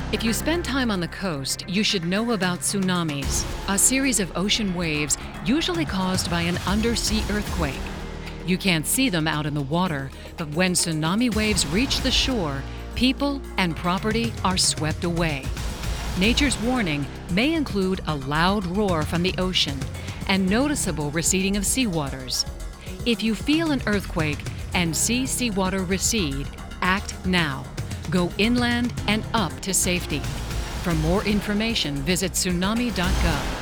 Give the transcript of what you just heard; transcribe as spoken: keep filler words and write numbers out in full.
If you spend time on the coast, you should know about tsunamis, a series of ocean waves usually caused by an undersea earthquake. You can't see them out in the water, but when tsunami waves reach the shore, people and property are swept away. Nature's warning may include a loud roar from the ocean and noticeable receding of seawaters. If you feel an earthquake and see seawater recede, act now. Go inland and up to safety. For more information, visit tsunami dot gov.